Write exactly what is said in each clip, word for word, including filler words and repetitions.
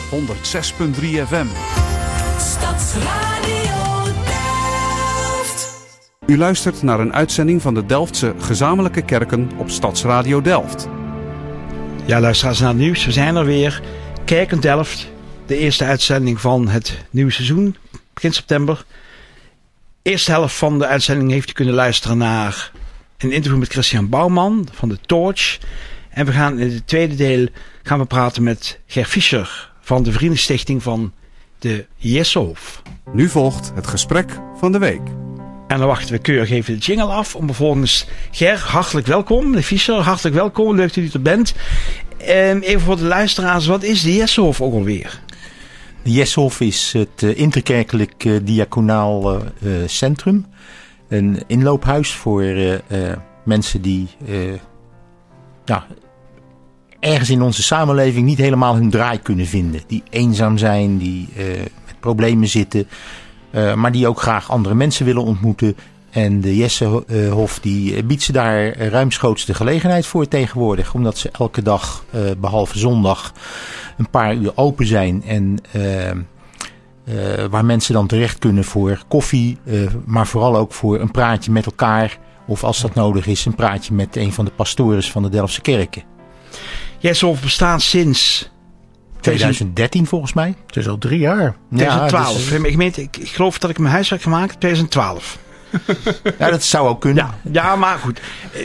honderd zes punt drie F M. Stadsradio Delft. U luistert naar een uitzending van de Delftse gezamenlijke kerken op Stadsradio Delft. Ja, luisteraars naar het nieuws. We zijn er weer. Kerken Delft. De eerste uitzending van het nieuwe seizoen. Begin september. De eerste helft van de uitzending heeft u kunnen luisteren naar een interview met Christian Bouwman van de Torch. En we gaan in het tweede deel gaan we praten met Ger Fischer van de Vriendenstichting van de Jessehof. Nu volgt het gesprek van de week. En dan wachten we keurig even de jingle af om vervolgens... Ger, hartelijk welkom. Meneer Fischer, hartelijk welkom. Leuk dat u er bent. Um, even voor de luisteraars, wat is de Jessehof ook alweer? De Jessehof is het uh, interkerkelijk uh, diaconaal uh, centrum. Een inloophuis voor uh, uh, mensen die uh, nou, ergens in onze samenleving niet helemaal hun draai kunnen vinden. Die eenzaam zijn, die uh, met problemen zitten, uh, maar die ook graag andere mensen willen ontmoeten. En de Jessehof die biedt ze daar ruimschoots de gelegenheid voor tegenwoordig. Omdat ze elke dag, uh, behalve zondag, een paar uur open zijn. En uh, uh, waar mensen dan terecht kunnen voor koffie. Uh, maar vooral ook voor een praatje met elkaar. Of als dat nodig is, een praatje met een van de pastores van de Delftse kerken. Jessehof bestaat sinds... twintig dertien volgens mij. Het is al drie jaar. twintig twaalf. Ja, dus... ik, meen, ik, ik geloof dat ik mijn huiswerk gemaakt twintig twaalf. Ja, dat zou ook kunnen. Ja, ja, maar goed.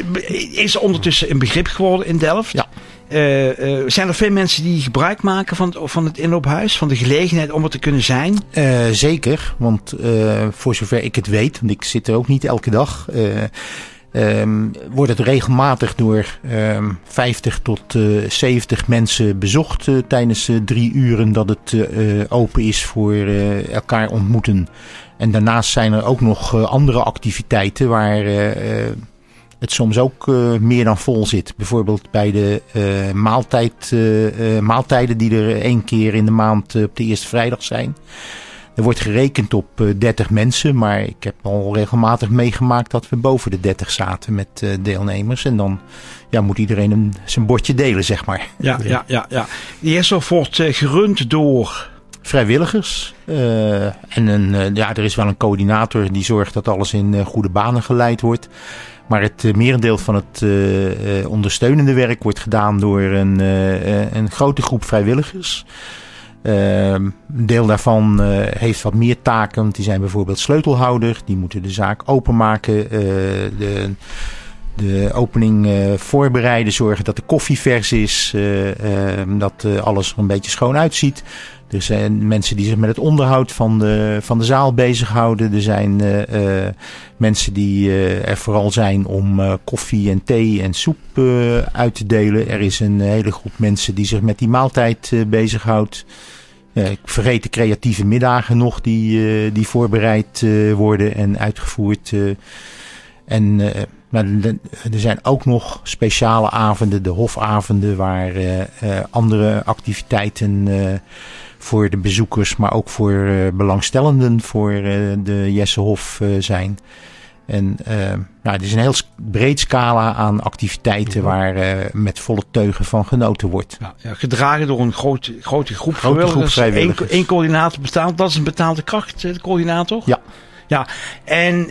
Is ondertussen een begrip geworden in Delft? Ja. Uh, uh, zijn er veel mensen die gebruik maken van het, van het inloophuis? Van de gelegenheid om er te kunnen zijn? Uh, zeker, want uh, voor zover ik het weet, want ik zit er ook niet elke dag... Uh, Um, wordt het regelmatig door um, vijftig tot uh, zeventig mensen bezocht uh, tijdens uh, drie uren dat het uh, open is voor uh, elkaar ontmoeten. En daarnaast zijn er ook nog uh, andere activiteiten waar uh, uh, het soms ook uh, meer dan vol zit. Bijvoorbeeld bij de uh, maaltijd, uh, uh, maaltijden die er één keer in de maand uh, op de eerste vrijdag zijn. Er wordt gerekend op uh, dertig mensen, maar ik heb al regelmatig meegemaakt dat we boven de dertig zaten met uh, deelnemers. En dan ja, moet iedereen een, zijn bordje delen, zeg maar. Ja, ja, ja. ja. De Jessehof wordt uh, gerund door... vrijwilligers. Uh, en een, uh, ja, er is wel een coördinator die zorgt dat alles in uh, goede banen geleid wordt. Maar het uh, merendeel van het uh, uh, ondersteunende werk wordt gedaan door een, uh, een grote groep vrijwilligers. Uh, een deel daarvan uh, heeft wat meer taken. Want die zijn bijvoorbeeld sleutelhouder. Die moeten de zaak openmaken. Uh, de, de opening uh, voorbereiden. Zorgen dat de koffie vers is. Uh, uh, dat uh, alles er een beetje schoon uitziet. Er zijn mensen die zich met het onderhoud van de, van de zaal bezighouden. Er zijn uh, uh, mensen die uh, er vooral zijn om uh, koffie en thee en soep uh, uit te delen. Er is een hele groep mensen die zich met die maaltijd uh, bezighoudt. Uh, ik vergeet de creatieve middagen nog die, uh, die voorbereid uh, worden en uitgevoerd. Uh, en uh, maar er zijn ook nog speciale avonden, de hofavonden, waar uh, uh, andere activiteiten uh, voor de bezoekers, maar ook voor uh, belangstellenden voor uh, de Jessehof uh, zijn. En uh, nou, het is een heel breed scala aan activiteiten ja. waar uh, met volle teugen van genoten wordt. Ja, ja, gedragen door een grote, grote groep grote vrijwilligers. Groep vrijwilligers. Eén coördinator bestaat. Dat is een betaalde kracht, de coördinator? Ja. Ja, en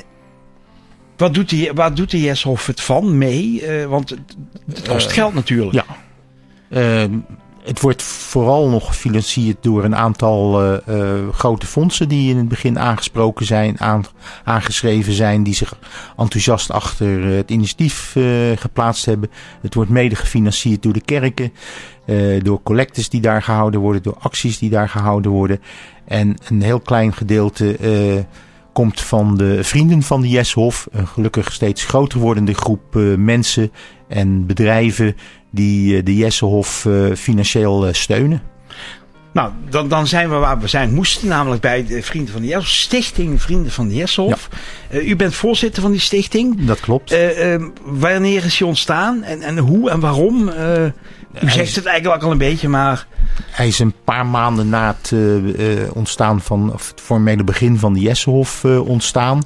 wat doet de, waar doet de Jessehof het van mee? Uh, want het, het kost uh, geld natuurlijk. Ja. Uh, Het wordt vooral nog gefinancierd door een aantal uh, uh, grote fondsen die in het begin aangesproken zijn, aan, aangeschreven zijn, die zich enthousiast achter uh, het initiatief uh, geplaatst hebben. Het wordt mede gefinancierd door de kerken, uh, door collectes die daar gehouden worden, door acties die daar gehouden worden. En een heel klein gedeelte uh, komt van de vrienden van de Jessehof, een gelukkig steeds groter wordende groep uh, mensen en bedrijven die de Jessehof uh, financieel uh, steunen. Nou, dan, dan zijn we waar we zijn moesten, namelijk bij de Vrienden van de Jessehof, Stichting Vrienden van de Jessehof. Ja. Uh, u bent voorzitter van die stichting. Dat klopt. Uh, uh, wanneer is die ontstaan en, en hoe en waarom? Uh, u zegt is, het eigenlijk al een beetje, maar... Hij is een paar maanden na het uh, uh, ontstaan van, of het formele begin van de Jessehof uh, ontstaan.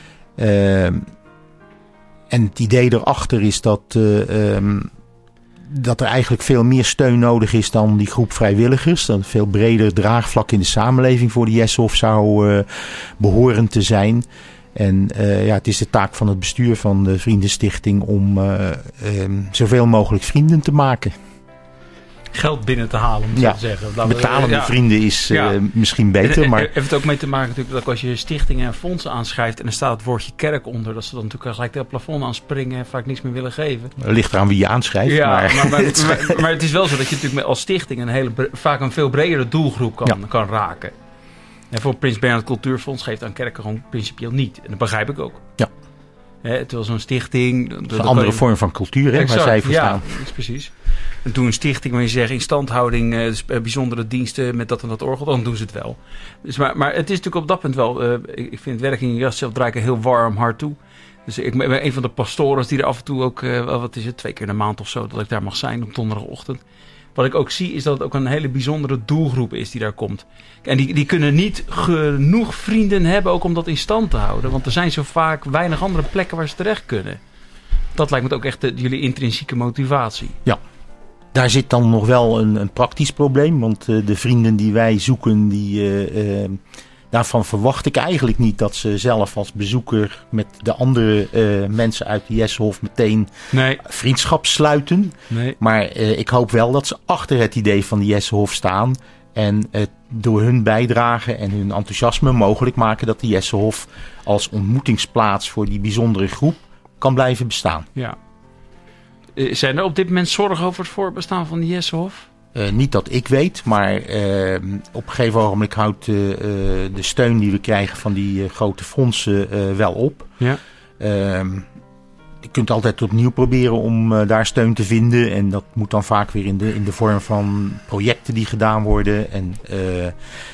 Uh, en het idee erachter is dat... Uh, um, dat er eigenlijk veel meer steun nodig is dan die groep vrijwilligers. Dat een veel breder draagvlak in de samenleving voor de Jessenhof zou uh, behoren te zijn. En uh, ja, het is de taak van het bestuur van de Vriendenstichting om uh, um, zoveel mogelijk vrienden te maken. Geld binnen te halen, moet je ja, zeggen. Dat betalende we, ja. vrienden is uh, ja. misschien beter. En, maar... heeft het ook mee te maken natuurlijk dat als je stichtingen en fondsen aanschrijft en er staat het woordje kerk onder, dat ze dan natuurlijk gelijk het plafond aanspringen en vaak niks meer willen geven. Het ligt eraan wie je aanschrijft. Ja, maar... Maar, maar, maar, maar het is wel zo dat je natuurlijk als stichting een hele, vaak een veel bredere doelgroep kan, ja. kan raken. En voor Prins Bernhard Cultuurfonds geeft aan kerken gewoon principieel niet. En dat begrijp ik ook. Ja. Hè, terwijl zo'n stichting... Dat is een andere je... vorm van cultuur, hè, exact, waar zij voor staan. Ja, dat is precies. En toen een stichting, waar je zegt instandhouding, uh, bijzondere diensten met dat en dat orgel, dan doen ze het wel. Dus maar, maar het is natuurlijk op dat punt wel, uh, ik, ik vind het werk in je jas zelf draai ik een heel warm hart toe. Dus ik ben een van de pastoren die er af en toe ook, uh, wat is het, twee keer in de maand of zo, dat ik daar mag zijn op donderdagochtend. Wat ik ook zie is dat het ook een hele bijzondere doelgroep is die daar komt. En die, die kunnen niet genoeg vrienden hebben ook om dat in stand te houden. Want er zijn zo vaak weinig andere plekken waar ze terecht kunnen. Dat lijkt me ook echt de, jullie intrinsieke motivatie. Ja, daar zit dan nog wel een, een praktisch probleem. Want uh, de vrienden die wij zoeken, die, uh, uh, daarvan verwacht ik eigenlijk niet dat ze zelf als bezoeker met de andere uh, mensen uit de Jessenhof meteen nee. vriendschap sluiten. Nee. Maar uh, ik hoop wel dat ze achter het idee van de Jessenhof staan. En uh, door hun bijdrage en hun enthousiasme mogelijk maken dat de Jessenhof als ontmoetingsplaats voor die bijzondere groep kan blijven bestaan. Ja. Uh, zijn er op dit moment zorgen over het voorbestaan van de Jessenhof? Uh, niet dat ik weet, maar uh, op een gegeven ogenblik houdt uh, uh, de steun die we krijgen van die uh, grote fondsen uh, wel op. Ja. Uh, je kunt altijd opnieuw proberen om uh, daar steun te vinden. En dat moet dan vaak weer in de, in de vorm van projecten die gedaan worden. En uh, uh,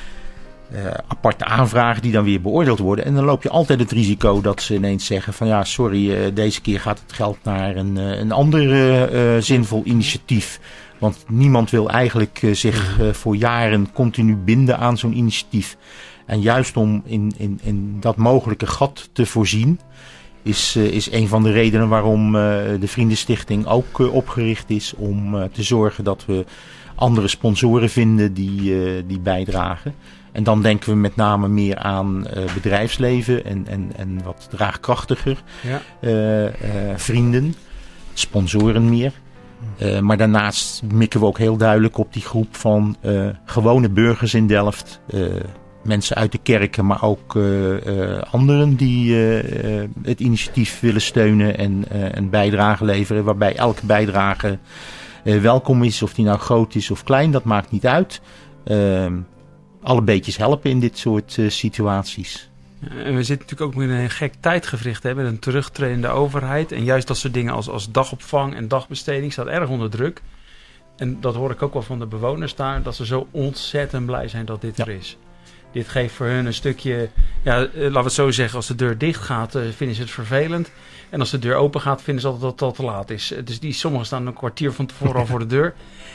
aparte aanvragen die dan weer beoordeeld worden. En dan loop je altijd het risico dat ze ineens zeggen van ja, sorry, uh, deze keer gaat het geld naar een, uh, een ander uh, uh, zinvol initiatief. Want niemand wil eigenlijk uh, zich uh, voor jaren continu binden aan zo'n initiatief. En juist om in, in, in dat mogelijke gat te voorzien, is, uh, is een van de redenen waarom uh, de Vriendenstichting ook uh, opgericht is. Om uh, te zorgen dat we andere sponsoren vinden die, uh, die bijdragen. En dan denken we met name meer aan uh, bedrijfsleven en, en, en wat draagkrachtiger ja. uh, uh, vrienden, sponsoren meer. Uh, maar daarnaast mikken we ook heel duidelijk op die groep van uh, gewone burgers in Delft. Uh, mensen uit de kerken, maar ook uh, uh, anderen die uh, uh, het initiatief willen steunen en uh, een bijdrage leveren. Waarbij elke bijdrage uh, welkom is, of die nou groot is of klein, dat maakt niet uit. Uh, alle beetjes helpen in dit soort uh, situaties. En we zitten natuurlijk ook in een gek tijdgevricht, hè, met een terugtredende overheid. En juist dat soort dingen als, als dagopvang en dagbesteding staat erg onder druk. En dat hoor ik ook wel van de bewoners daar, dat ze zo ontzettend blij zijn dat dit ja. er is. Dit geeft voor hun een stukje, ja, laten we het zo zeggen, als de deur dicht gaat, uh, vinden ze het vervelend. En als de deur open gaat, vinden ze altijd dat het al te laat is. Dus die, sommigen staan een kwartier van tevoren al voor de deur.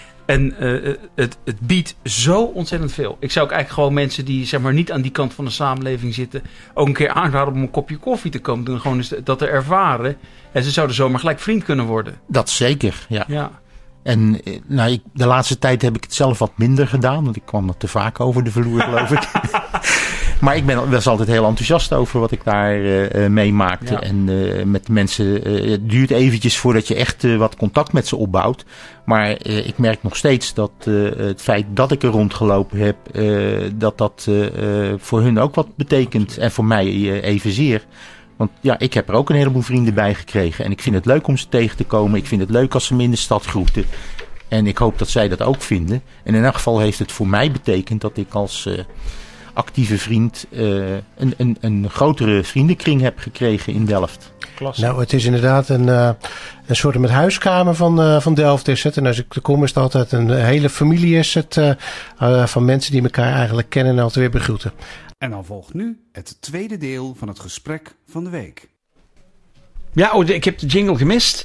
En uh, het, het biedt zo ontzettend veel. Ik zou ook eigenlijk gewoon mensen die zeg maar niet aan die kant van de samenleving zitten, ook een keer aanraden om een kopje koffie te komen doen. Gewoon eens dat te ervaren. En ze zouden zomaar gelijk vriend kunnen worden. Dat zeker, ja. ja. En nou, ik, de laatste tijd heb ik het zelf wat minder gedaan. Want ik kwam er te vaak over de vloer, geloof ik. Maar ik ben was altijd heel enthousiast over wat ik daar uh, meemaakte. Ja. En uh, met de mensen, uh, het duurt eventjes voordat je echt uh, wat contact met ze opbouwt. Maar uh, ik merk nog steeds dat uh, het feit dat ik er rondgelopen heb, uh, dat dat uh, voor hun ook wat betekent. En voor mij uh, evenzeer. Want ja, ik heb er ook een heleboel vrienden bij gekregen. En ik vind het leuk om ze tegen te komen. Ik vind het leuk als ze me in de stad groeten. En ik hoop dat zij dat ook vinden. En in elk geval heeft het voor mij betekend dat ik als uh, actieve vriend uh, een, een, een grotere vriendenkring heb gekregen in Delft. Klasse. Nou, het is inderdaad een, uh, een soort met huiskamer van, uh, van Delft is het. En als ik er kom is het altijd een hele familie is het. Uh, uh, van mensen die elkaar eigenlijk kennen en altijd weer begroeten. En dan volgt nu het tweede deel van het gesprek van de week. Ja, oh, ik heb de jingle gemist.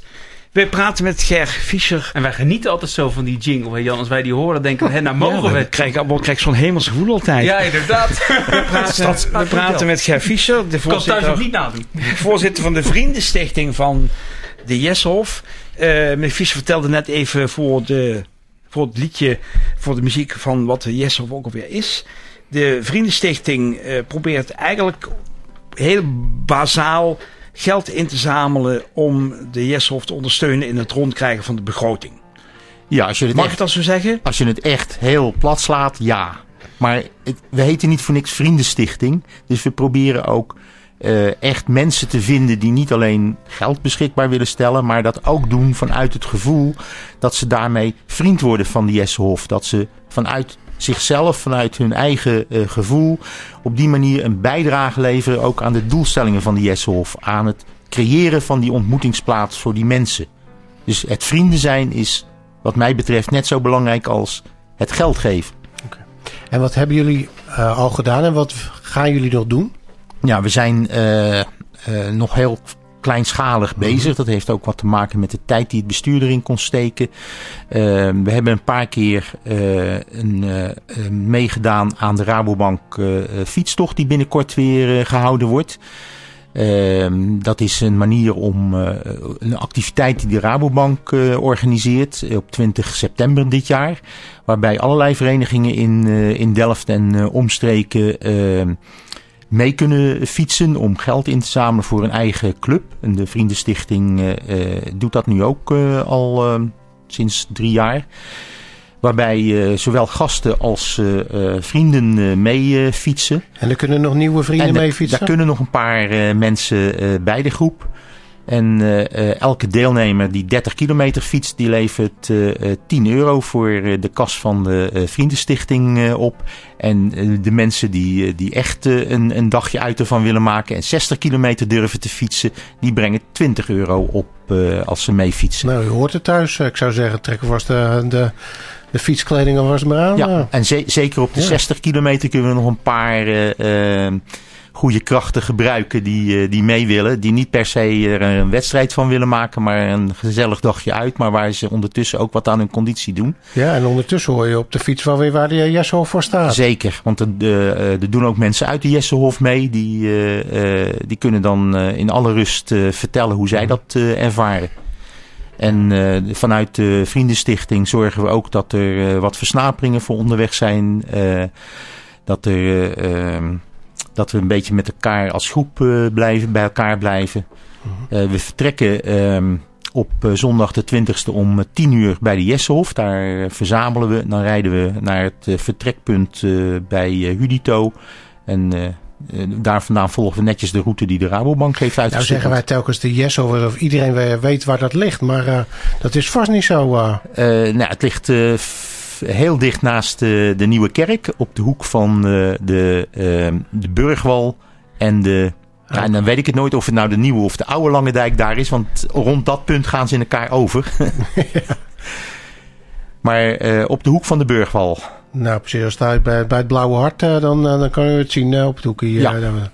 Wij praten met Ger Fischer. En wij genieten altijd zo van die jingle, hè Jan. Als wij die horen, denken we, hè, nou mogen ja, we. Ik krijg, ik krijg zo'n hemels gevoel altijd. Ja, inderdaad. We praten, we praten met Ger Fischer, de Ik kan het thuis ook voorzitter, niet nadoen. voorzitter van de Vriendenstichting van de Jesselhof. Uh, meneer Fischer vertelde net even voor, de, voor het liedje, voor de muziek van wat de Jesselhof ook alweer is. De Vriendenstichting uh, probeert eigenlijk heel bazaal geld in te zamelen om de Jesselhof te ondersteunen in het rondkrijgen van de begroting. Ja, als je het Mag echt, ik dat zo zeggen? Als je het echt heel plat slaat, ja. Maar het, we heten niet voor niks Vriendenstichting. Dus we proberen ook uh, echt mensen te vinden die niet alleen geld beschikbaar willen stellen, maar dat ook doen vanuit het gevoel dat ze daarmee vriend worden van de Jesselhof. Dat ze vanuit zichzelf, vanuit hun eigen uh, gevoel, op die manier een bijdrage leveren ook aan de doelstellingen van de Jesselhof. Aan het creëren van die ontmoetingsplaats voor die mensen. Dus het vrienden zijn is wat mij betreft net zo belangrijk als het geld geven. Okay. En wat hebben jullie uh, al gedaan en wat gaan jullie nog doen? Ja, we zijn uh, uh, nog heel kleinschalig bezig. Dat heeft ook wat te maken met de tijd die het bestuur erin kon steken. Uh, we hebben een paar keer uh, een, uh, meegedaan aan de Rabobank uh, fietstocht die binnenkort weer uh, gehouden wordt. Uh, dat is een manier om uh, een activiteit die de Rabobank uh, organiseert op twintig september dit jaar. Waarbij allerlei verenigingen in, uh, in Delft en uh, omstreken uh, mee kunnen fietsen om geld in te zamelen voor een eigen club. En de Vriendenstichting uh, uh, doet dat nu ook uh, al uh, sinds drie jaar. Waarbij uh, zowel gasten als uh, uh, vrienden uh, mee uh, fietsen. En er kunnen nog nieuwe vrienden en mee fietsen? Daar kunnen nog een paar uh, mensen uh, bij de groep. En uh, uh, elke deelnemer die dertig kilometer fietst, die levert uh, uh, tien euro voor uh, de kas van de uh, Vriendenstichting uh, op. En uh, de mensen die, uh, die echt uh, een, een dagje uit ervan willen maken en zestig kilometer durven te fietsen, die brengen twintig euro op uh, als ze mee fietsen. Nou, u hoort het thuis. Ik zou zeggen, trek vast de, de, de fietskleding alvast maar aan. Ja, en ze- zeker op de ja. zestig kilometer kunnen we nog een paar Uh, uh, goede krachten gebruiken die, die mee willen. Die niet per se er een wedstrijd van willen maken, maar een gezellig dagje uit. Maar waar ze ondertussen ook wat aan hun conditie doen. Ja, en ondertussen hoor je op de fiets wel weer waar de Jesselhof voor staat. Zeker, want er, uh, er doen ook mensen uit de Jesselhof mee. Die, uh, uh, die kunnen dan uh, in alle rust uh, vertellen hoe zij dat uh, ervaren. En uh, vanuit de Vriendenstichting zorgen we ook dat er uh, wat versnaperingen voor onderweg zijn. Uh, dat er Uh, uh, Dat we een beetje met elkaar als groep uh, blijven, bij elkaar blijven. Uh, we vertrekken uh, op uh, zondag de twintigste om uh, tien uur bij de Jesselhof. Daar uh, verzamelen we. Dan rijden we naar het uh, vertrekpunt uh, bij uh, Hudito. En uh, uh, daar vandaan volgen we netjes de route die de Rabobank heeft uitgestippeld. Nou zeggen wij telkens de Jesselhof, of iedereen weet waar dat ligt. Maar uh, dat is vast niet zo. Uh... Uh, nou, het ligt Uh, heel dicht naast de, de Nieuwe Kerk. Op de hoek van uh, de, uh, de Burgwal en de... Oh. Ja, en dan weet ik het nooit of het nou de Nieuwe of de Oude Lange Dijk daar is. Want rond dat punt gaan ze in elkaar over. Ja. Maar uh, op de hoek van de Burgwal. Nou precies, als sta je bij, bij het Blauwe Hart, uh, dan, uh, dan kan je het zien uh, op het hoekje. Uh, ja.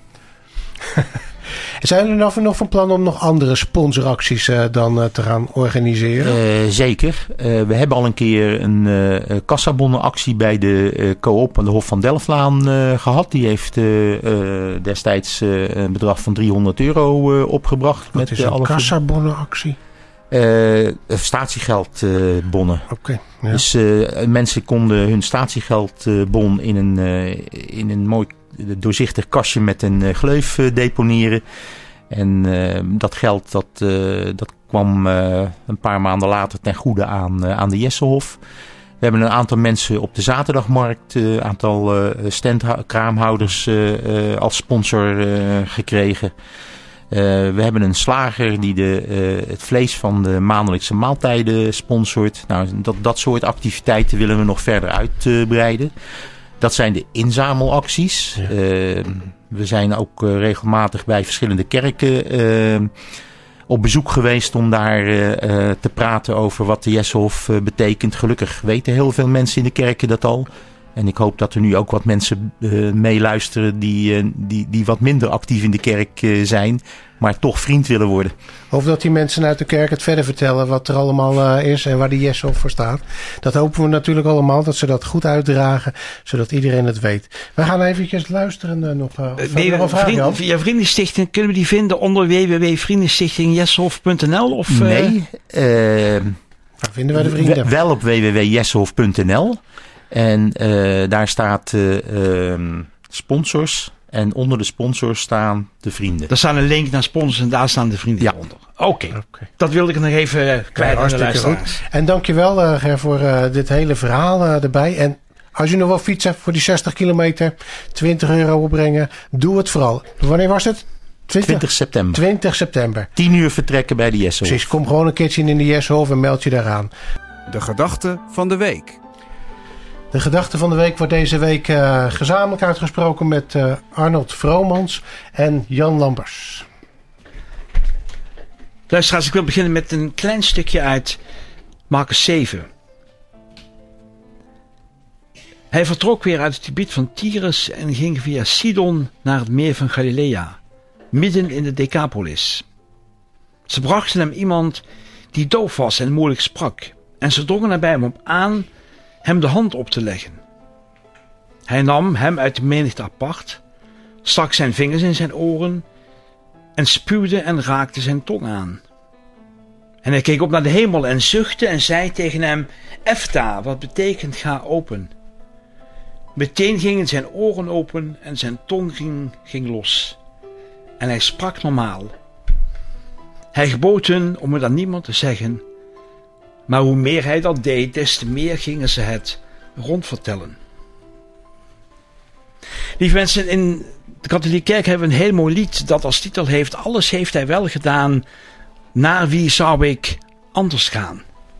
Zijn er nog, nog van plan om nog andere sponsoracties uh, dan uh, te gaan organiseren? Uh, zeker. Uh, we hebben al een keer een uh, kassabonnenactie bij de uh, Co-op aan de Hof van Delftlaan uh, gehad. Die heeft uh, uh, destijds uh, een bedrag van driehonderd euro uh, opgebracht. Wat met, is uh, een alle kassabonnenactie? Uh, statiegeldbonnen. Uh, Oké. Okay, ja. Dus uh, mensen konden hun statiegeldbon in een, uh, in een mooi doorzichtig kastje met een uh, gleuf uh, deponeren. En uh, dat geld dat, uh, dat kwam uh, een paar maanden later ten goede aan, uh, aan de Jesselhof. We hebben een aantal mensen op de zaterdagmarkt, een uh, aantal uh, standkraamhouders uh, uh, als sponsor uh, gekregen. Uh, we hebben een slager die de, uh, het vlees van de maandelijkse maaltijden sponsort. Nou, dat, dat soort activiteiten willen we nog verder uitbreiden. Uh, dat zijn de inzamelacties. Ja. Uh, we zijn ook uh, regelmatig bij verschillende kerken uh, op bezoek geweest om daar uh, uh, te praten over wat de Jesselhof uh, betekent. Gelukkig weten heel veel mensen in de kerken dat al. En ik hoop dat er nu ook wat mensen uh, meeluisteren die, uh, die, die wat minder actief in de kerk uh, zijn, maar toch vriend willen worden. Of dat die mensen uit de kerk het verder vertellen wat er allemaal uh, is en waar die Jeshof voor staat. Dat hopen we natuurlijk allemaal, dat ze dat goed uitdragen, zodat iedereen het weet. We gaan eventjes luisteren uh, nog. Uh, of nee, nog een vraag, vriend, Jan? via Vriendenstichting, kunnen we die vinden onder w w w punt vriendenstichting jeshof punt n l? Of, uh, nee, uh, Waar vinden wij de vrienden? wel op w w w punt jeshof punt n l. En uh, daar staat uh, uh, sponsors. En onder de sponsors staan de vrienden. Daar staan een link naar sponsors en daar staan de vrienden Ja. onder. Oké, okay. Okay. Dat wilde ik nog even uh, kwijt Ja, aan de hartstikke luisteraars. En dankjewel uh, Ger voor uh, dit hele verhaal uh, erbij. En als je nog wel fietsen voor die zestig kilometer, twintig euro opbrengen, doe het vooral. Wanneer was het? twintig september. twintig september. tien uur vertrekken bij de Jeshof. Precies, kom gewoon een keertje in de Jeshof en meld je daaraan. De gedachte van de week. De gedachte van de week wordt deze week uh, gezamenlijk uitgesproken met uh, Arnold Vromans en Jan Lambers. Luisteraars, ik wil beginnen met een klein stukje uit Marcus zeven. Hij vertrok weer uit het gebied van Tyrus en ging via Sidon naar het meer van Galilea, midden in de Decapolis. Ze brachten hem iemand die doof was en moeilijk sprak, en ze drongen er bij hem op aan hem de hand op te leggen. Hij nam hem uit de menigte apart, stak zijn vingers in zijn oren en spuwde en raakte zijn tong aan. En hij keek op naar de hemel en zuchtte en zei tegen hem: Efta, wat betekent ga open. Meteen gingen zijn oren open en zijn tong ging, ging los. En hij sprak normaal. Hij gebood hun om het aan niemand te zeggen. Maar hoe meer hij dat deed, des te meer gingen ze het rondvertellen. Lieve mensen, in de katholieke kerk hebben we een heel mooi lied dat als titel heeft: alles heeft hij wel gedaan, naar wie zou ik anders gaan?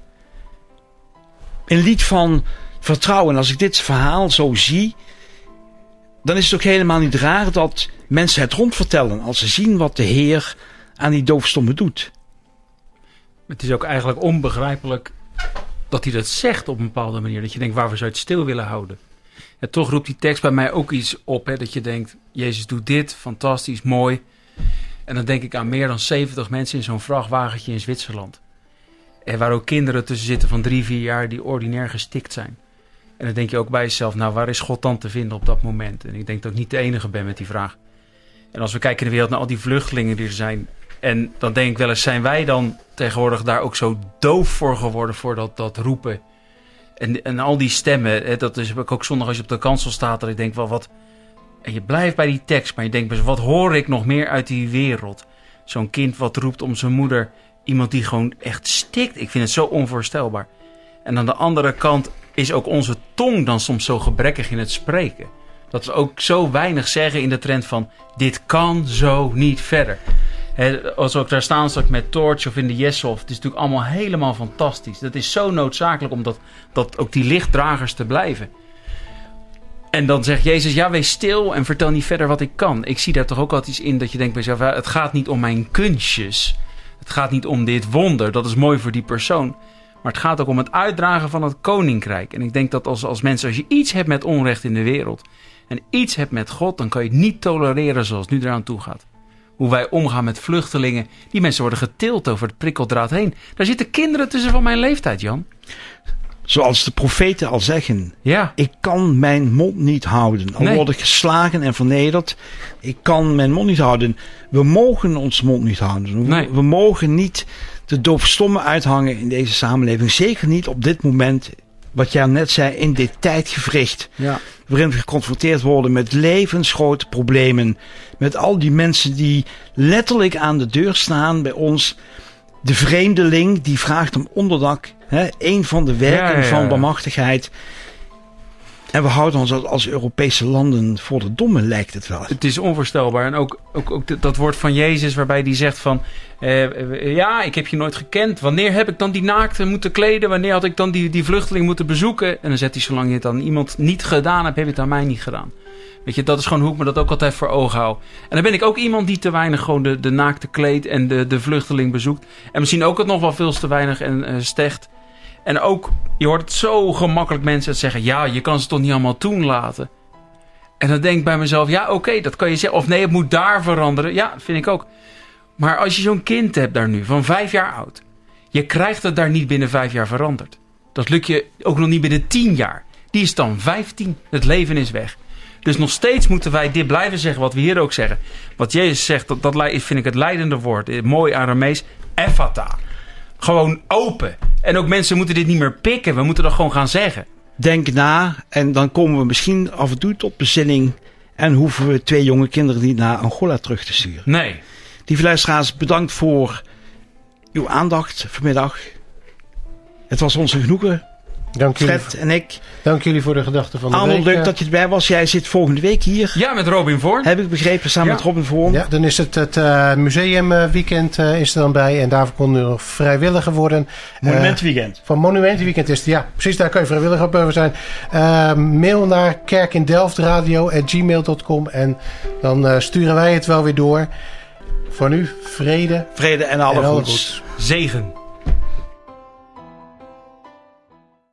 Een lied van vertrouwen. Als ik dit verhaal zo zie, dan is het ook helemaal niet raar dat mensen het rondvertellen als ze zien wat de Heer aan die doofstomme doet. Het is ook eigenlijk onbegrijpelijk dat hij dat zegt op een bepaalde manier. Dat je denkt, waarvoor zou je het stil willen houden? En toch roept die tekst bij mij ook iets op. Hè, dat je denkt, Jezus doet dit, fantastisch, mooi. En dan denk ik aan meer dan zeventig mensen in zo'n vrachtwagentje in Zwitserland. En waar ook kinderen tussen zitten van drie, vier jaar die ordinair gestikt zijn. En dan denk je ook bij jezelf, nou waar is God dan te vinden op dat moment? En ik denk dat ik niet de enige ben met die vraag. En als we kijken in de wereld naar al die vluchtelingen die er zijn. En dan denk ik wel eens, zijn wij dan tegenwoordig daar ook zo doof voor geworden voor dat, dat roepen? En, en al die stemmen, hè, dat is ook zondag als je op de kansel staat, dat ik denk wel wat... En je blijft bij die tekst, maar je denkt, wat hoor ik nog meer uit die wereld? Zo'n kind wat roept om zijn moeder, iemand die gewoon echt stikt. Ik vind het zo onvoorstelbaar. En aan de andere kant is ook onze tong dan soms zo gebrekkig in het spreken. Dat we ook zo weinig zeggen in de trend van, dit kan zo niet verder. He, als we ook daar staan straks met Torch of in de Jeshof, het is natuurlijk allemaal helemaal fantastisch. Dat is zo noodzakelijk om dat, dat ook die lichtdragers te blijven. En dan zegt Jezus, ja, wees stil en vertel niet verder wat ik kan. Ik zie daar toch ook altijd iets in dat je denkt bij jezelf, het gaat niet om mijn kunstjes. Het gaat niet om dit wonder, dat is mooi voor die persoon. Maar het gaat ook om het uitdragen van het koninkrijk. En ik denk dat als, als mensen, als je iets hebt met onrecht in de wereld en iets hebt met God, dan kan je het niet tolereren zoals het nu eraan toe gaat. Hoe wij omgaan met vluchtelingen. Die mensen worden getild over het prikkeldraad heen. Daar zitten kinderen tussen van mijn leeftijd, Jan. Zoals de profeten al zeggen. Ja. Ik kan mijn mond niet houden. Al Nee. word ik geslagen en vernederd. Ik kan mijn mond niet houden. We mogen ons mond niet houden. We, Nee. we mogen niet de doofstomme uithangen in deze samenleving. Zeker niet op dit moment, wat jij net zei, in dit tijdgevricht. Ja. Waarin we geconfronteerd worden met levensgrote problemen. Met al die mensen die letterlijk aan de deur staan bij ons. De vreemdeling die vraagt om onderdak. Hè, een van de werken Ja, ja, ja. van barmhartigheid. En we houden ons als, als Europese landen voor de domme, lijkt het wel. Het is onvoorstelbaar. En ook, ook, ook dat woord van Jezus waarbij hij zegt van... Uh, ja, ik heb je nooit gekend. Wanneer heb ik dan die naakte moeten kleden? Wanneer had ik dan die, die vluchteling moeten bezoeken? En dan zegt hij, zolang je het aan iemand niet gedaan hebt, heb je het aan mij niet gedaan. Weet je, dat is gewoon hoe ik me dat ook altijd voor ogen hou. En dan ben ik ook iemand die te weinig gewoon de, de naakte kleed en de, de vluchteling bezoekt. En misschien ook het nog wel veel te weinig en uh, stecht. En ook, je hoort het zo gemakkelijk mensen het zeggen... ja, je kan ze toch niet allemaal toelaten. En dan denk ik bij mezelf... ja, oké, okay, dat kan je zeggen. Of nee, het moet daar veranderen. Ja, dat vind ik ook. Maar als je zo'n kind hebt daar nu, van vijf jaar oud... je krijgt het daar niet binnen vijf jaar veranderd. Dat lukt je ook nog niet binnen tien jaar. Die is dan vijftien. Het leven is weg. Dus nog steeds moeten wij dit blijven zeggen, wat we hier ook zeggen. Wat Jezus zegt, dat, dat vind ik het leidende woord. Mooi Aramees. Ephata. Gewoon open. En ook mensen moeten dit niet meer pikken. We moeten dat gewoon gaan zeggen. Denk na en dan komen we misschien af en toe tot bezinning. En hoeven we twee jonge kinderen niet naar Angola terug te sturen. Nee. Lieve luisteraars, bedankt voor uw aandacht vanmiddag. Het was ons een genoegen. Dank jullie, Fred en ik. dank jullie voor de gedachten van de Arnold, week. leuk dat je erbij was. Jij zit volgende week hier. Ja, met Robin Voorn. Heb ik begrepen, samen Ja. met Robin Voorn. Ja, dan is het het uh, museumweekend uh, is er dan bij. En daarvoor kon u nog vrijwilliger worden. Monumentenweekend. Uh, van Monumentenweekend is het, ja. Precies, daar kun je vrijwilliger op zijn. Uh, mail naar kerkindelftradio at gmail dot com en dan uh, sturen wij het wel weer door. Voor nu, vrede Vrede en alle en alle goeds. goeds. Zegen.